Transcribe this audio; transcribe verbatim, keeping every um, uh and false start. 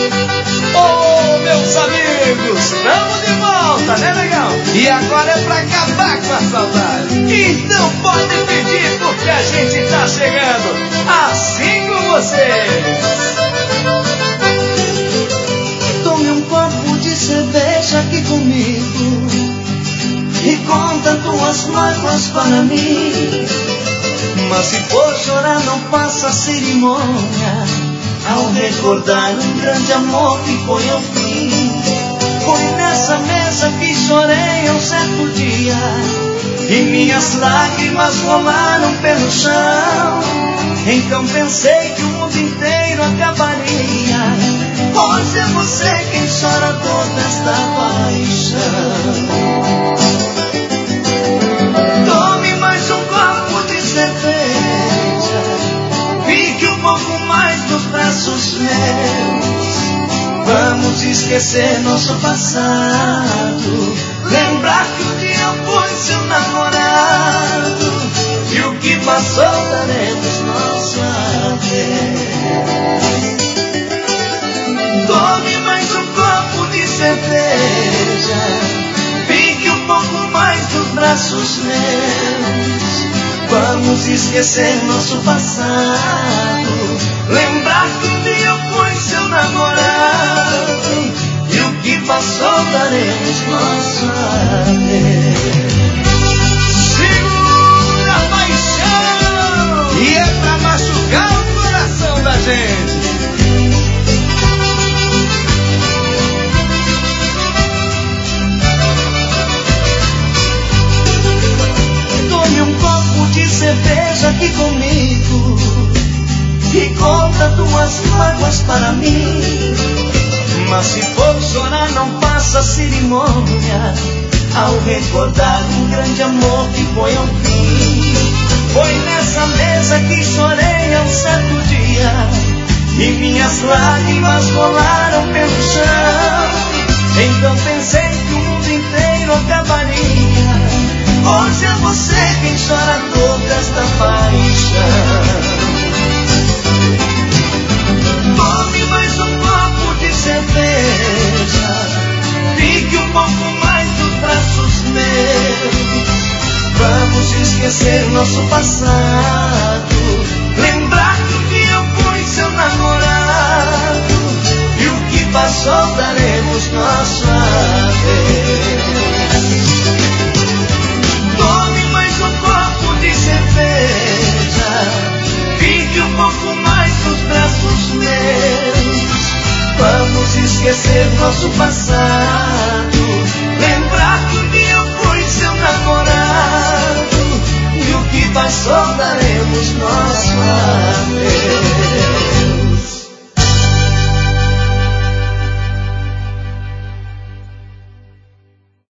Oh, meus amigos, estamos de volta, né, legal? E agora é pra acabar com a saudade. Então pode pedir, porque a gente tá chegando, assim com vocês. Tome um copo de cerveja aqui comigo e conta tuas mágoas para mim. Mas se for chorar, não faça cerimônia ao recordar um grande amor que foi ao fim. Foi nessa mesa que chorei um certo dia e minhas lágrimas rolaram pelo chão. Então pensei que o mundo inteiro acabaria. Hoje é você quem chora toda esta paixão. Tome mais um copo de cerveja, fique um pouco mais nos braços meus. Vamos esquecer nosso passado, lembrar que um dia eu fui seu namorado, e o que passou daremos nosso adeus. Tome mais um copo de cerveja, fique um pouco mais nos braços meus. Vamos esquecer nosso passado, lembrar que um dia eu fui seu namorado, e o que passou daremos nosso adeus. Segura a paixão! E é pra machucar o coração da gente. Tome um copo de cerveja aqui comigo e conta tuas mágoas para mim. Mas se for chorar, não faça cerimônia ao recordar um grande amor que foi ao fim. Foi nessa mesa que chorei um certo dia e minhas lágrimas rolaram pelo chão. Então pensei que o mundo inteiro acabaria. Hoje é você quem chora toda esta paixão. Tome mais um copo de cerveja, fique um pouco mais nos braços meus. Vamos esquecer nosso passado, lembrar que um dia eu fui seu namorado, e o que passou daremos nosso adeus. Tome mais um copo de cerveja, fique um pouco mais nos braços meus. Vamos esquecer nosso passado, lembrar que um dia eu fui seu namorado, e o que passou daremos nosso adeus.